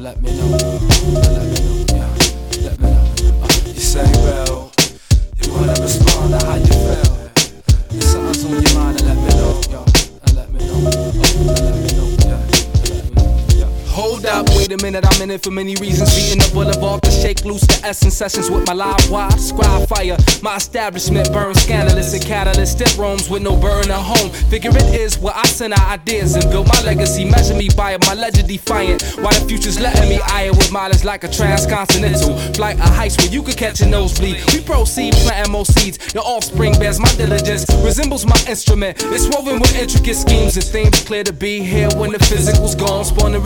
let me know. Let me know, yeah. Let me know. You say, well, you wanna respond to how you feel. If something's on your mind, let me know, yo. Let me know. Let me know, yeah. Hold up, wait a minute, I'm in it for many reasons. Beating the boulevard to shake loose the essence sessions with my live wire. Scribe fire, my establishment burns scandalous and catalyst. Step roams with no burner home. Figure it is where I send out ideas and build my legacy. Measure me by it, my legend defiant. While the future's letting me eye it with mileage like a transcontinental flight, a heist where you could catch a nosebleed. We proceed planting more seeds. Your offspring bears my diligence, resembles my instrument. It's woven with intricate schemes and themes. Clear to be here when the physical's gone. Spawning